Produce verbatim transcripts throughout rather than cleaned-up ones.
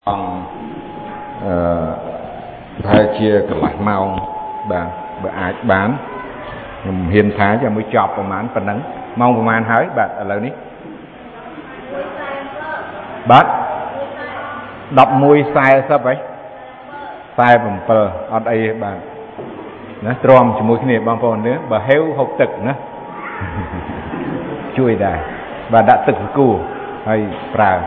Ông thay chia cái lại màu bà bà ai bán hiền thái cho mới chọc và mán phần nắng mong của màn hái bạn ở lời ní bác đọc mùi sai sắp ấy sai bằng phờ ở đây bạn nó tròn cho mùi cái này bằng phờ nữa bà héo hộp tực nữa chui đài bà đã tực cù hay prà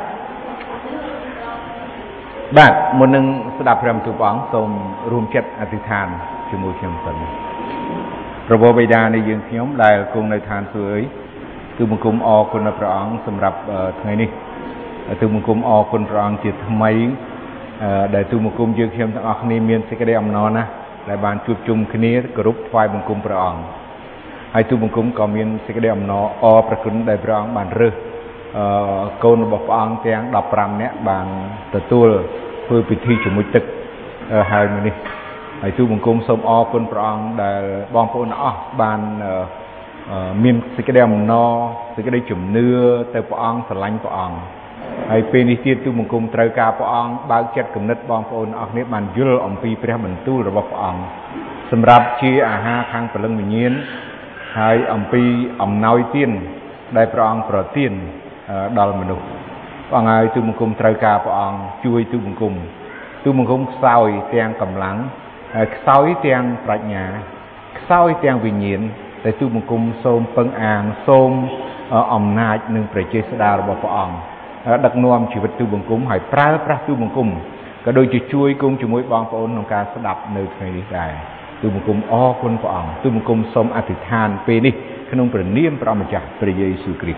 bạn một nâng sẽ đạp rằm tụi bóng xong rùm chất ở thị thàn cho mùi khiêm sân rồi vô bây đà này dương nhóm lại cùng nơi thàn xưa ấy từ một cùng o con ở bóng xâm rạp ngày này từ một cùng o con bóng chỉ thầm mấy để từ một cùng dương khiêm thằng ọc này miền sẽ cái đây ẩm nó nè lại bàn chụp chung cái này group phai một cùng bóng hay từ một cùng có miền sẽ cái đây ẩm nó o bà cứng đại bóng bàn rư câu nó bọc ong tiếng đọc rằm nè bằng tờ tuôn phơi bị thi chủ môi tực hai mươi này hãy tu bằng cung sông o con prong để bom phun nó bàn miền cái đêm no cái đây chủng nưa từ prong sờ lanh prong hãy bên đi tu bằng cung trời cao prong bao chất cầm nứt bom phun ở nếp bàn dưa ông pi pre mình tu rồi bọc prong sầm rạp chi à ha khang phần lưng mình nhiên hãy ông pi ông nói tiên đại prong pro tiên đal mình đâu bằng ai tu mông cung trời cao bằng chui tu mông cung tu mông cung soi tiếng cầm lắng soi tiếng bạch nhà soi tiếng vinh nhiệt để tu mông cung xôm phân an xôm ẩm nai nương phải chơi đa bảo phỏng đặc nuông chỉ vật tu mông cung hỏi pra pra tu mông cung cả đôi chỉ chui cung chỉ mỗi bong phỏng nông ca sẽ đập nơi này đi dài tu mông cung o quân phỏng tu mông cung xôm a thị than pe đi khăn ông phải niêm pra mà chặt phải dây sư kri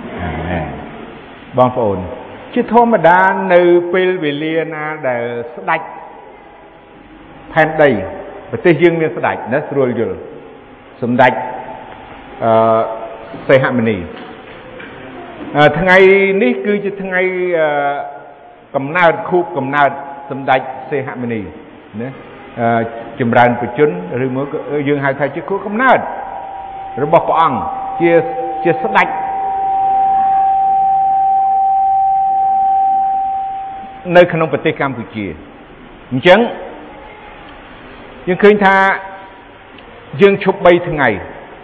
bong phỏng chứ thôi mà đã nơi pel về liền à để đạch phan đầy và tây dương nên đạch nó rồi rồi sum đạch xây hạ mình thằng ngày ní cứ chứ thằng ngày cầm nào khu cầm nào sum đạch xây hạ mình nè chìm ran của chúng rồi mới dương hai thầy chứ khu cầm nào rồi bọc ăn chia chia đạch nơi khăn ông bật tê Campuchia chẳng nhưng khơi tha dương chụp bay thường ngày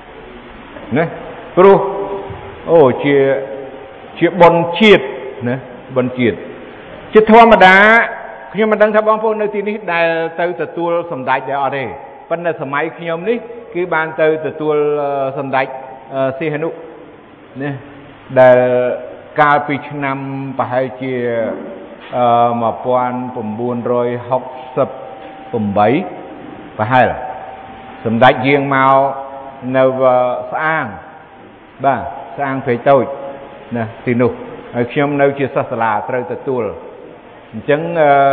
nè pro ô chia chia bon chiết nè bon chiết chiết thua mà đã khi mà đang thắp bom phun nơi tí ní đại từ từ tua sầm đại để ở đây vấn đề sớm mai khi nhom ní cái ban từ từ tua sầm đại si hanu nè đại cao pi năm phải chia mà quan phẩm buôn rồi học sập phẩm bảy và hai là sầm đại riêng màu nâu sang ba sang phải tôi nè thì nụ khi ông nâu chia sẻ là từ từ tua chẳng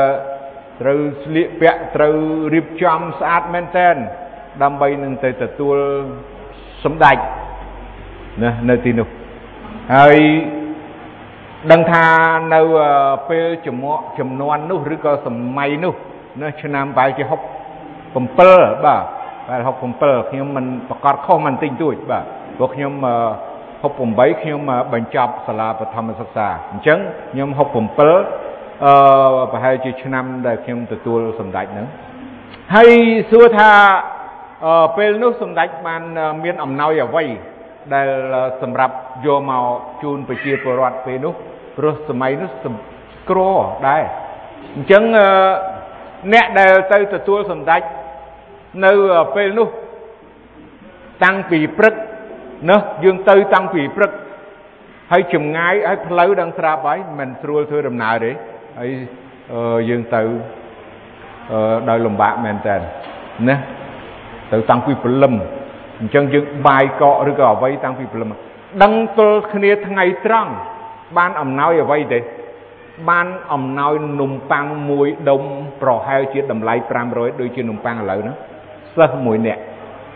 từ liệp vẽ từ riệp chom sát men ten đam bay nên từ từ tua sầm đại nè nơi thì nụ hay đăng tha nâu pe chùm chùm non nút rồi có sầm may nút nó cho nam bài chỉ học phẩm pơ bà bài học phẩm pơ khi mìnhประกอบข้อมันติงด้วยbàพวกខ្ញុំhọc phẩm bảy khi màបញ្ចប់សាលាបឋមសិក្សាអញ្ចឹងខ្ញុំhọc phẩm bảyអឺប្រហែលជាឆ្នាំដែលខ្ញុំទទួលសម្ដេចហ្នឹងហើយសួរថាអឺពេលនោះសម្ដេចបានមានអំណោយអ្វីដែលសម្រាប់យកមកជូនប្រជាពលរដ្ឋពេលនោះព្រោះសម័យនោះក្រដែរអញ្ចឹងអ្នកដែលទៅទទួលសម្ដេចនៅពេលនោះតាំងពីព្រឹកណាយើងទៅតាំងពីព្រឹកហើយចម្ងាយឲ្យផ្លូវដឹងស្រាប់ហើយមិនស្រួលធ្វើដំណើរទេហើយយើងទៅដោយលំបាកមែនតើណាទៅតាំងពីព្រលឹមអញ្ចឹងយើងបាយកកឬក៏អ្វីតាំងពីព្រលឹមដឹងទល់គ្នាថ្ងៃត្រង់បានអំណោយអ្វីទេបានអំណោយនំប៉័ងមួយដុំប្រហែលជាតម្លៃប្រាំរយដូចជានំប៉័ងឥឡូវហ្នឹងសិស្សមួយនាក់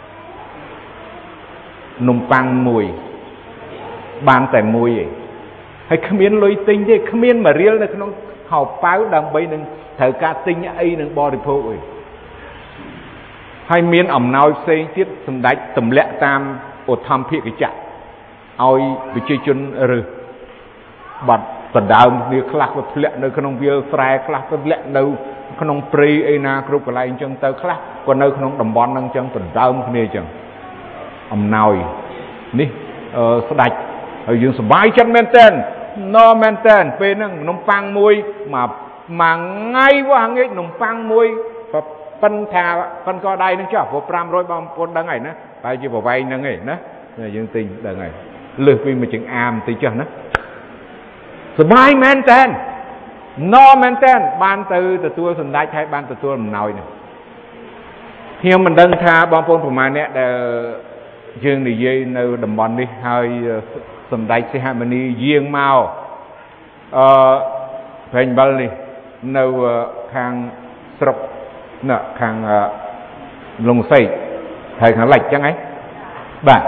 នំប៉័ងមួយបានតែមួយឯងហើយគ្មានលុយទិញទេគ្មានមួយរៀលនៅក្នុងហោប៉ៅដើម្បីនឹងត្រូវការទិញអីនឹងបរិភោគឯងហើយមានអំណោយផ្សេងទៀតសម្ដេចទម្លាក់តាមឧទ្ធម្ភាគចក្រឲ្យប្រជាជនរើសបាត់ដណ្ដើមគ្នាខ្លះទៅធ្លាក់នៅក្នុងវាលស្រែខ្លះទៅធ្លាក់នៅក្នុងព្រៃអីណាគ្រប់កន្លែងអញ្ចឹងទៅខ្លះក៏នៅក្នុងតំបន់ហ្នឹងអញ្ចឹងដណ្ដើមគ្នាអញ្ចឹងអំណោយនេះអឺស្ដាច់ហើយយើងសប្បាយចិត្តមែនតើណ៎មែនតើពេលហ្នឹងនំប៉័ងមួយមកមួយថ្ងៃវ៉ាងាយនំប៉័ងមួយប៉ុនថាប៉ុនកដៃហ្នឹងចុះព្រោះfive hundredបងប្អូនដឹងហើយណាតែជាប្រវែងហ្នឹងឯងណាយើងទិញដឹងហើយលើសពីមួយចង្អាមតិចចុះណាសប្បាយមែនតើណ៎មែនតើបានទៅទទួលសម្ដេចហើយបានទទួលអំណោយនេះខ្ញុំមិនដឹងថាបងប្អូនប្រមាណអ្នកដែលយើងនិយាយនៅតំបន់នេះហើយសម្ដេចសីហមុនីយាងមកអឺព្រែងអំបិលនេះនៅខាងស្រុកណ៎ខាងលងសេកហើយខាងលិចចឹងហ៎បាទ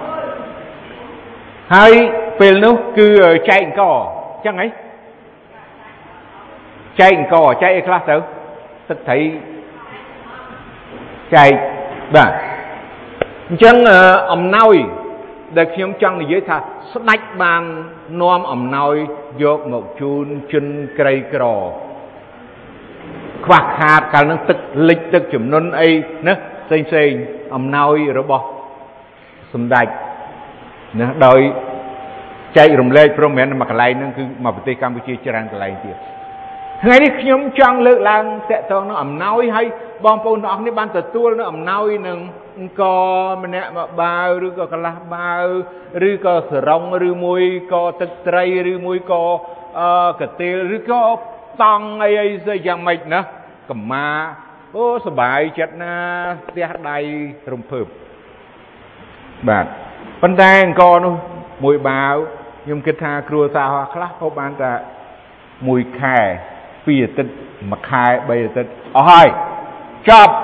ហើយពេលនោះគឺចែកអង្គចឹងហ៎ចែកអង្គចែកអីខ្លះទៅទឹកត្រីចែកបាទអញ្ចឹងអំណោយដែលខ្ញុំចង់និយាយថាស្ដេចបាននាំអំណោយយកមកជូនជនក្រីក្រខ្វះខាតកាលនឹងទឹកលិចទឹកជំនន់អីណាផ្សេងផ្សេងអំណោយរបស់សម្ដេចណាដោយចែករំលែកព្រមមិនមែនមួយកន្លែងហ្នឹងគឺមកប្រទេសកម្ពុជាច្រើនកន្លែងទៀតថ្ងៃនេះខ្ញុំចង់លើកឡើងតកតងនឹងអំណោយឲ្យបងប្អូនទាំងអស់គ្នាបានទទួលនៅអំណោយនឹងអង្គម្នាក់មកបាវឬក៏កន្លះបាវឬក៏សរងឬមួយក៏ទឹកត្រីឬមួយក៏អឺកាទៀលឬក៏តង់អីអីស្អីយ៉ាងម៉េចណាកម្មាអូសบายចិត្តណាផ្ទះដៃរំភើបបាទប៉ុន្តែអង្គនោះមួយបាវខ្ញុំគិតថាគ្រួសារខ្លះហូបបានតែមួយខែពីរអាទិត្យមួយខែបីអាទិត្យអស់ហើយចប់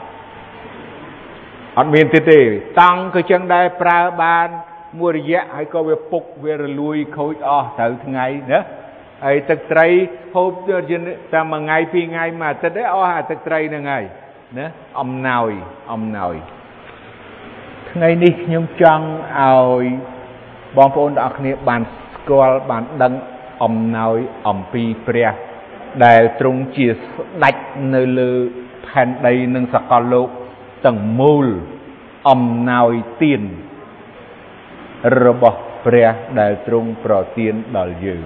អត់មានទៀតទេតង់ក៏ចឹងដែរប្រើបានមួយរយៈហើយក៏វាពុកវារលួយខូចអស់ត្រូវថ្ងៃណាហើយទឹកត្រីហូបតែមួយថ្ងៃពីរថ្ងៃមួយអាទិត្យឯងអស់អាទឹកត្រីហ្នឹងហើយណាអំណោយអំណោយថ្ងៃនេះខ្ញុំចង់ឲ្យបងប្អូនទាំងអស់គ្នាបានស្គាល់បានដឹងអំណោយអំពីព្រះដែលទ្រង់ជាស្ដេចនៅលើផែនដីនិងសកលលោកទាំងមូលអំណោយទានរបស់ព្រះដែលទ្រង់ប្រទានដល់យើង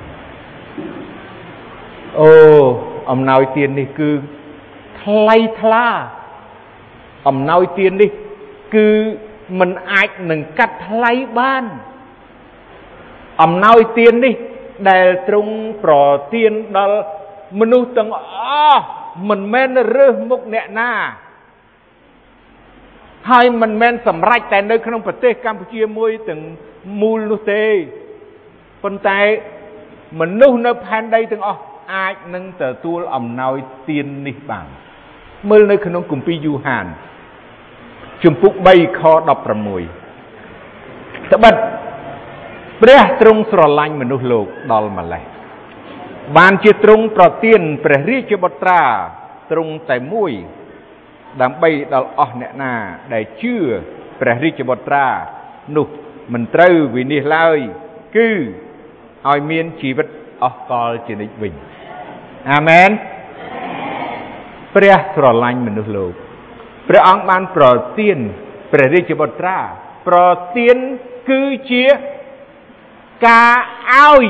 អូអំណោយទាននេះគឺថ្លៃថ្លាអំណោយទាននេះគឺមិនអាចនឹងកាត់ថ្លៃបានអំណោយទាននេះដែលទ្រង់ប្រទានដល់មនុស្សទាំងអស់មិនមែនរើសមុខអ្នកណាហើយមិនមែនសម្រេចតែនៅក្នុងប្រទេសកម្ពុជាមួយទាំងមូលនោះទេប៉ុន្តែមនុស្សនៅផែនដីទាំងអស់អាចនឹងទទួលអំណោយទាននេះបានមើលនៅក្នុងគម្ពីរយូហានជំពូក3ខ16ត្បិតព្រះទ្រង់ស្រឡាញ់មនុស្សលោកដល់ម្ល៉េះបានជាទ្រង់ប្រទានព្រះរាជបុត្រាទ្រង់តែមួយដើម្បីដល់អស់អ្នកណាដែលជឿព្រះរាជបុត្រានោះមិនត្រូវវិនិច្ឆ័យឡើយគឺឲ្យមានជីវិតអស់កលជានិច្ចវិញអាមែនព្រះស្រឡាញ់មនុស្សលោកព្រះអង្គបានប្រទានព្រះរាជបុត្រាប្រទានគឺជាការឲ្យ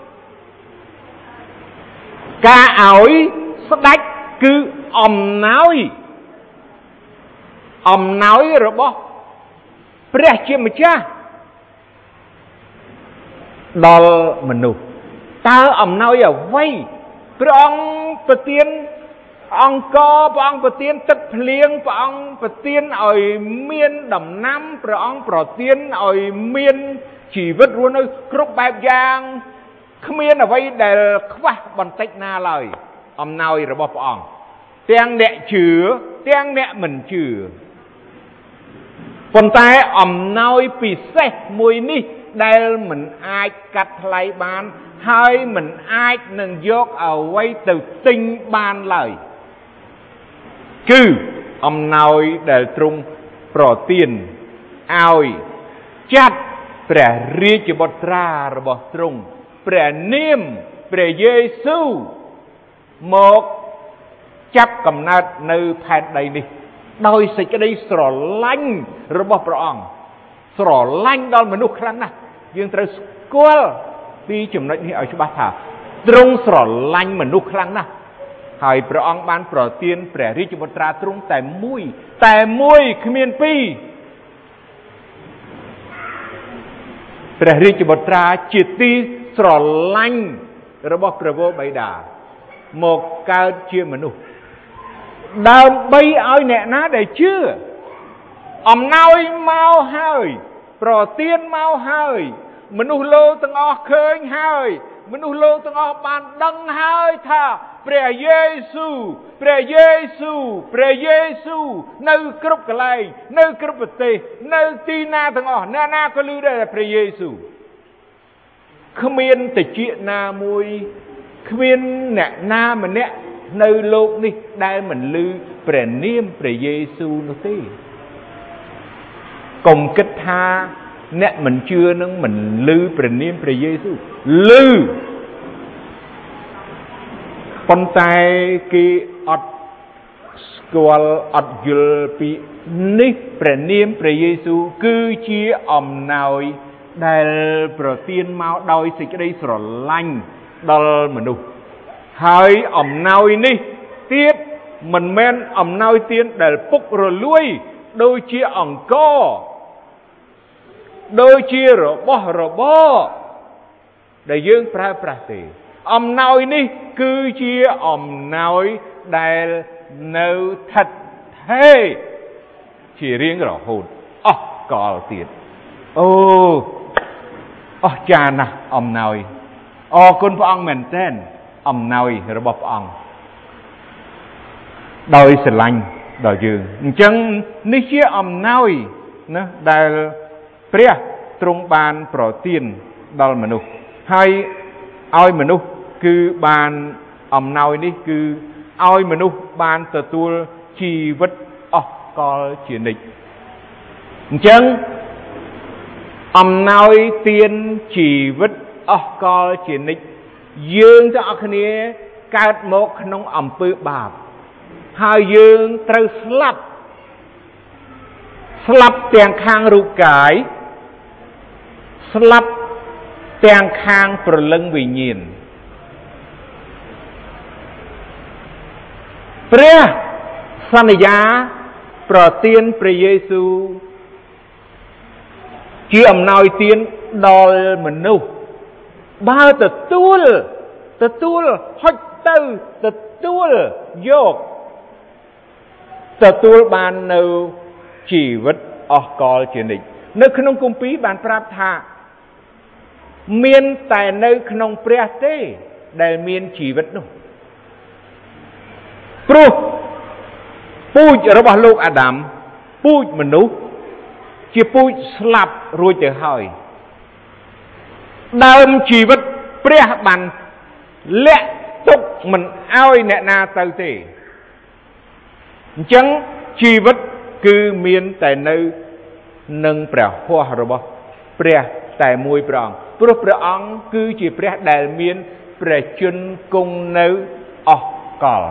ការឲ្យស្ដេចគឺអំណោយអំណោយរបស់ព្រះជាម្ចាស់ដល់មនុស្សតើអំណោយអ្វីព្រះអង្គប្រទានអង្គព្រះអង្គប្រទានទឹកភ្លៀងព្រះអង្គប្រទានឲ្យមានដំណាំព្រះអង្គប្រទានឲ្យមានជីវិតរស់នៅគ្រប់បែបយ៉ាងគ្មានអ្វីដែលខ្វះបន្តិចណាឡើយអំណោយរបស់ព្រះអង្គទាំងអ្នកជឿទាំងអ្នកមិនជឿប៉ុន្តែអំណោយពិសេសមួយនេះដែលមិនអាចកាត់ថ្លៃបានហើយមិនអាចនឹងយកអ្វីទៅទិញបានឡើយគឺអំណោយដែលទ្រង់ប្រទានឲ្យចាត់ព្រះរាជបុត្រារបស់ទ្រង់ព្រះនាមព្រះយេស៊ូវមកចាប់កំណើតនៅផែនដីនេះដោយសេចក្តីស្រឡាញ់របស់ព្រះអង្គស្រឡាញ់ដល់មនុស្សខ្លាំងណាស់យើងត្រូវស្គាល់ពីចំណុចនេះឲ្យច្បាស់ថាទ្រង់ស្រឡាញ់មនុស្សខ្លាំងណាស់ហើយព្រះអង្គបានប្រទានព្រះរាជបុត្រាទ្រង់តែមួយតែមួយគ្មានពីរព្រះរាជបុត្រាជាទីស្រឡាញ់របស់ព្រះវរបិតាមកកើតជាមនុស្សដើម្បីឲ្យអ្នកណាដែលជឿអំណោយមកហើយប្រទានមកហើយមនុស្សលោកទាំងអស់ឃើញហើយមនុស្សលោកទាំងអស់បានដឹងហើយថាព្រះយេស៊ូវព្រះយេស៊ូវព្រះយេស៊ូវនៅគ្រប់កន្លែងនៅគ្រប់ប្រទេសនៅទីណាទាំងអស់អ្នកណាក៏ឮដែរព្រះយេស៊ូវគ្មានតិចណាមួយគ្មានអ្នកណាម្នាក់នៅលោកនេះដែលមិនឮព្រះនាមព្រះយេស៊ូវនោះទេកុំគិតថាអ្នកមិនជឿនឹងមិនឮព្រះនាមព្រះយេស៊ូវឮប៉ុន្តែគេអត់ស្គាល់អត់យល់ពីនេះព្រះនាមព្រះយេស៊ូវគឺជាអំណោយដែលប្រទានមកដោយសេចក្តីស្រឡាញ់ដល់មនុស្សហើយអំណោយនេះទៀតមិនមែនអំណោយទានដែលពុករលួយដូចជាអង្គរដូចជារបស់របរដែលយើងប្រើប្រាស់ទេអំណោយនេះគឺជាអំណោយដែលនៅថិតថេរជារៀងរហូតអស់កលទៀតអូអស្ចារ្យណាស់អំណោយអរគុណព្រះអង្គមែនទែនអំណោយរបស់ព្រះអង្គដោយស្រឡាញ់ដល់យើងអញ្ចឹងនេះជាអំណោយណាដែលព្រះទ្រង់បានប្រទានដល់មនុស្សហើយឲ្យមនុស្សគឺបានអំណោយនេះគឺឲ្យមនុស្សបានទទួលជីវិតអស់កលជានិច្ចអញ្ចឹងអំណោយទានជីវិតអស់កលជានិច្ចយើងទាំងអស់គ្នាកើតមកក្នុងអំពើបាបហើយយើងត្រូវស្លាប់ស្លាប់ទាំងខាងរូបកាយស្លាប់ទាំងខាងព្រលឹងវិញ្ញាណព្រះសន្យាប្រទានព្រះយេស៊ូវជាអំណោយទានដល់មនុស្សបើទទួលទទួលហុចទៅទទួលយកទទួលបាននៅជីវិតអស់កលជានិច្ចនៅក្នុងគម្ពីរបានប្រាប់ថាមានតែនៅក្នុងព្រះទេដែលមានជីវិតនោះព្រោះពូជរបស់លោកអាដាមពូជមនុស្សជាពូជស្លាប់រួចទៅហើយដើមជីវិតព្រះបានលាក់ទុកមិនឲ្យអ្នកណាទៅទេអញ្ចឹងជីវិតគឺមានតែនៅនឹងព្រះហស្ថរបស់ព្រះតែមួយព្រះអង្គព្រោះព្រះអង្គគឺជាព្រះដែលមានព្រះជន្មគង់នៅអស់កល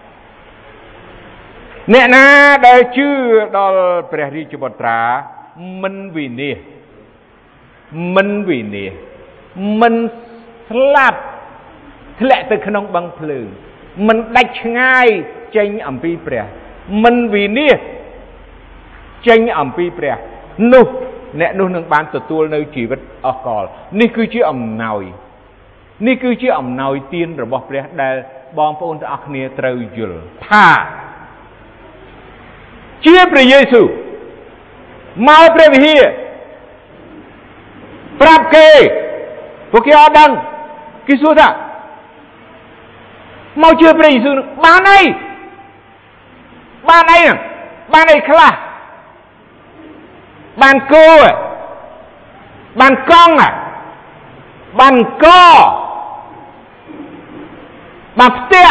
អ្នកណាដែលជឿដល់ព្រះរាជបុត្រាមិនវិនាសមិនវិនាសមិនស្លាប់ធ្លាក់ទៅក្នុងបឹងភ្លើងមិនដាច់ឆ្ងាយចេញអំពីព្រះមិនវិនាសចេញអំពីព្រះនោះអ្នកនោះនឹងបានទទួលនៅជីវិតអស់កលនេះគឺជាអំណោយនេះគឺជាអំណោយទានរបស់ព្រះដែលបងប្អូនទាំងអស់គ្នាត្រូវយល់ថាជាព្រះយេស៊ូវមកព្រះវិហារប្រាប់គេពួកគេអត់ដឹងគេសួរថាមកជឿព្រះយេស៊ូវបានអីបានអីបានអីខ្លះបានគោបានកង់បានកបានផ្ទះ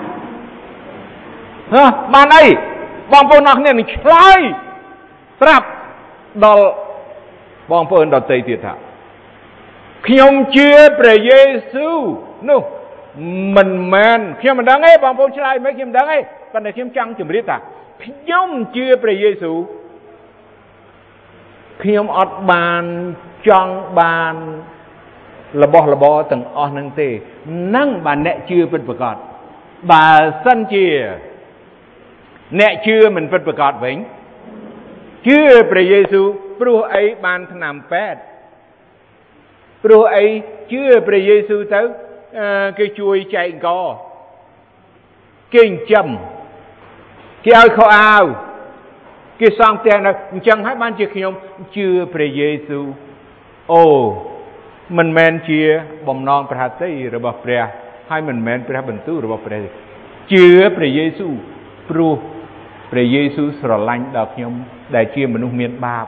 ហ៎បានអីបងប្អូនអរគ្នានឹងឆ្លើយប្រាប់ដល់បងប្អូនដទៃទៀតថាខ្ញុំជឿព្រះយេស៊ូវនោះមិនមែនខ្ញុំមិនដឹងទេបងប្អូនឆ្លើយមិនខ្ញុំមិនដឹងទេប៉ុន្តែខ្ញុំចង់ជម្រាបថាខ្ញុំជឿព្រះយេស៊ូវខ្ញុំអត់បានចង់បានរបស់របរទាំងអស់នឹងទេនឹងបើអ្នកជឿពិតប្រាកដបើសិនជាអ្នកជឿមិនពិតប្រាកដវិញជឿព្រះយេស៊ូវព្រោះអីបានថ្នាំពេទ្យព្រោះអីជឿព្រះយេស៊ូវទៅគេជួយចែកអង្គគេចិញ្ចឹមគេឲ្យខោអាវគេសង់ផ្ទះនៅអញ្ចឹងហើយបានជាខ្ញុំជឿព្រះយេស៊ូវអូមិនមែនជាបំណងព្រះហត្ថីរបស់ព្រះហើយមិនមែនព្រះបន្ទូលរបស់ព្រះជឿព្រះយេស៊ូវព្រោះព្រះយេស៊ូវស្រឡាញ់ដល់ខ្ញុំដែលជាមនុស្សមានបាប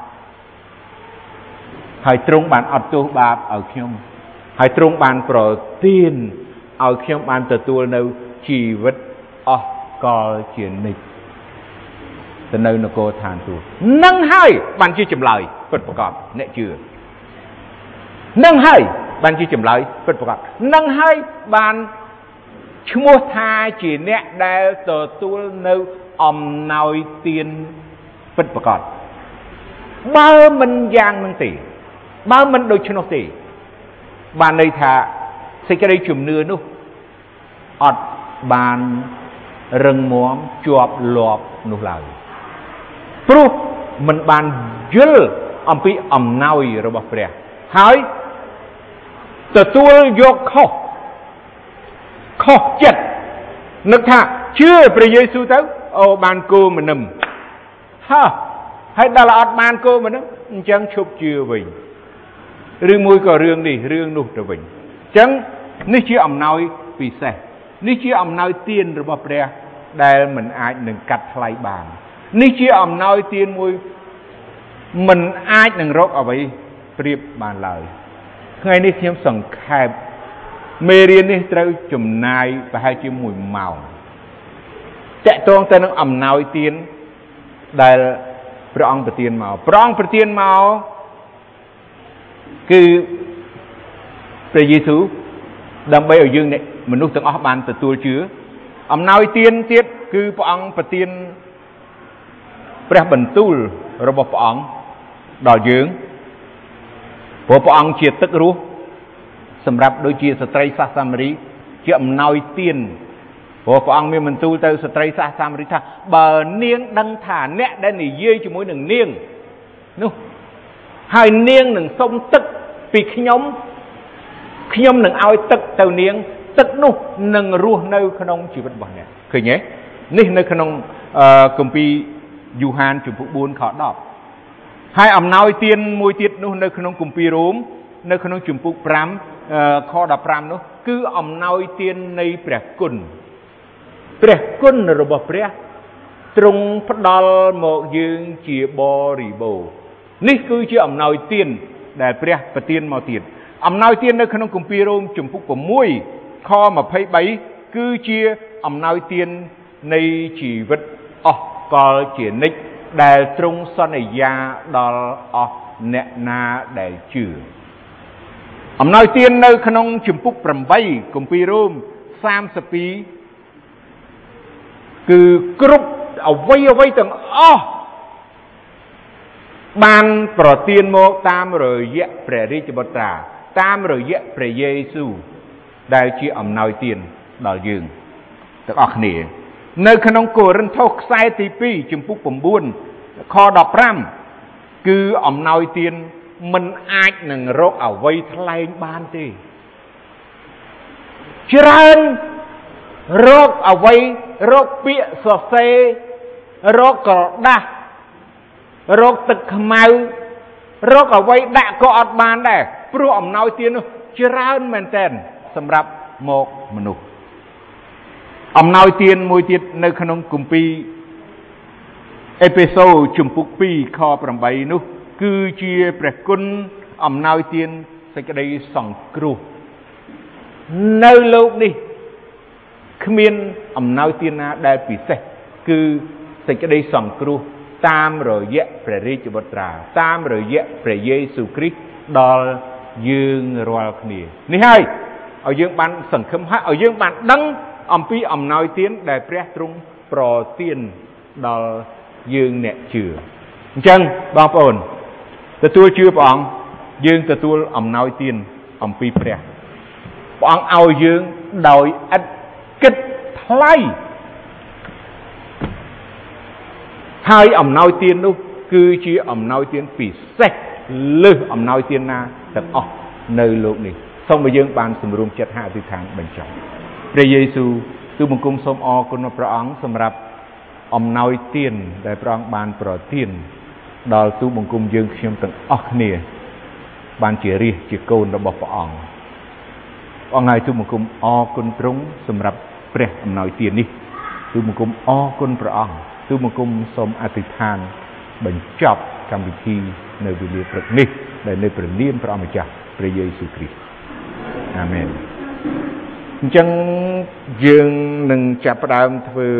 ហើយទ្រង់បានអត់ទោសបាបឲ្យខ្ញុំហើយទ្រង់បានប្រទានឲ្យខ្ញុំបានទទួលនៅជីវិតអស់កលជានិច្ចទៅនៅនគរឋានសួគ៌នឹងហើយបានជាចម្លើយពិតប្រាកដអ្នកជឿនឹងហើយបានជាចម្លើយពិតប្រាកដនឹងហើយបានឈ្មោះថាជាអ្នកដែលទទួលនៅអំណោយទានពិតប្រាកដបើមិនយ៉ាងនឹងទេបើមិនដូច្នោះទេបានន័យថាសេចក្តីជំនឿនោះអត់បានរឹងមាំជាប់លាប់នោះឡើយព្រោះមិនបានយល់អំពីអំណោយរបស់ព្រះហើយទទួលយកខុសខុសចិត្តនឹកថាជឿព្រះយេស៊ូវទៅអូបានគោមនឹមហាហើយដល់អត់បានគោមនឹមអញ្ចឹងឈប់ជឿវិញឬមួយក៏រឿងនេះរឿងនោះទៅវិញអញ្ចឹងនេះជាអំណោយពិសេសនេះជាអំណោយទានរបស់ព្រះដែលមិនអាចនឹងកាត់ថ្លៃបាននេះជាអំណោយទានមួយមិនអាចនឹងរកអ្វីប្រៀបបានឡើយថ្ងៃនេះខ្ញុំសង្ខេបមេរៀននេះត្រូវចំណាយប្រហែលជាមួយម៉ោងតកតងទៅនឹងអំណោយទានដែលព្រះអង្គប្រទានមកព្រះអង្គប្រទានមកគឺព្រះយេស៊ូវដើម្បីឲ្យយើងមនុស្សទាំងអស់បានទទួលជឿអំណោយទានទៀតគឺព្រះអង្គប្រទានព្រះបន្ទូលរបស់ព្រះអង្គដល់យើងព្រោះព្រះអង្គជាទឹករស់សម្រាប់ដូចជាស្ត្រីសាសសាមារីជាអំណោយទានព្រោះព្រះអង្គមានបន្ទូលទៅស្ត្រីសាសសាមារីថាបើនាងដឹងថាអ្នកដែលនិយាយជាមួយនឹងនាងនោះហើយនាងនឹងសុំទឹកពីខ្ញុំខ្ញុំនឹងឲ្យទឹកទៅនាងទឹកនោះនឹងរស់នៅក្នុងជីវិតរបស់អ្នកឃើញទេនេះនៅក្នុងគម្ពីរយូហានជំពូកបួនខដប់ហើយអំណោយទានមួយទៀតនោះនៅក្នុងគម្ពីររ៉ូមនៅក្នុងជំពូកប្រាំខដប់ប្រាំនោះគឺអំណោយទាននៃព្រះគុណព្រះគុណរបស់ព្រះទ្រង់ផ្ដល់មកយើងជាបរិបូរណ៍នេះគឺជាអំណោយទានដែលព្រះប្រទានមកទៀតអំណោយទាននៅក្នុងគម្ពីររ៉ូមជំពូក៦ខម្ភៃបីគឺជាអំណោយទាននៃជីវិតអស់កលជានិច្ចដែលទ្រង់សន្យាដល់អស់អ្នកណាដែលជឿអំណោយទាននៅក្នុងជំពូកប្រាំគម្ពីររ៉ូមសាមសិបពីរគឺគ្រប់អ្វីអ្វីទាំងអស់បានប្រទានមកតាមរយៈព្រះរាជបុត្រាតាមរយៈព្រះយេស៊ូវដែលជាអំណោយទានដល់យើងទាំងអស់គ្នានៅក្នុងកូរិនថូសខ្សែទីពីរជំពូក៩ខដប់ប្រាំគឺអំណោយទានមិនអាចនឹងរកអ្វីថ្លែងបានទេច្រើនរកអ្វីរកពាក្យសរសេររកក្រដាស់រកទឹកខ្មៅរកអ្វីដាក់ក៏អត់បានដែរព្រោះអំណោយទាននោះច្រើនមែនទែនសម្រាប់មកមនុស្សអំណោយទានមួយទៀតនៅក្នុងគម្ពីរអេផេសូជំពូកពីរខប្រាំបីនោះគឺជាព្រះគុណអំណោយទានសេចក្តីសង្គ្រោះនៅលោកនេះគ្មានអំណោយទានណាដែលពិសេសគឺសេចក្តីសង្គ្រោះតាមរយៈព្រះរាជបុត្រាតាមរយៈព្រះយេស៊ូវគ្រីស្ទដល់ dương roal khnia ní hai ở dương ban sẵn khâm hát ở dương ban đăng âm pi âm nói tiếng đại pre trung pro tiên đo dương nẹ chừa chân ba ổn từ tôi chưa bọn dương từ tôi âm nói tiếng âm pi pre bọn ao dương đòi ít kích thay hai âm nói tiếng đâu cứ chỉ âm nói tiếng bị sạch lư âm nói tiếng na thật ọc nơi lúc này xong rồi dương ban sầm rùm chặt hạ từ tháng bên trongព្រះយេស៊ូវទូបង្គំសូមអរគុណព្រះអង្គសម្រាប់អំណោយទានដែលព្រះអង្គបានប្រទានដល់ទូបង្គំយើងខ្ញុំទាំងអស់គ្នាបានជារាជជាកូនរបស់ព្រះអង្គព្រះអង្គហើយទូបង្គំអរគុណទ្រង់សម្រាប់ព្រះអំណោយទាននេះទូបង្គំអរគុណព្រះអង្គទូបង្គំសូមអធិដ្ឋានបញ្ចប់កម្មវិធីនៅវេលាព្រឹកនេះដែលនៅព្រះនាមព្រះអង្គម្ចាស់ព្រះយេស៊ូវគ្រីស្ទអាមែនអញ្ចឹងយើងនឹងចាប់ផ្ដើមធ្វើ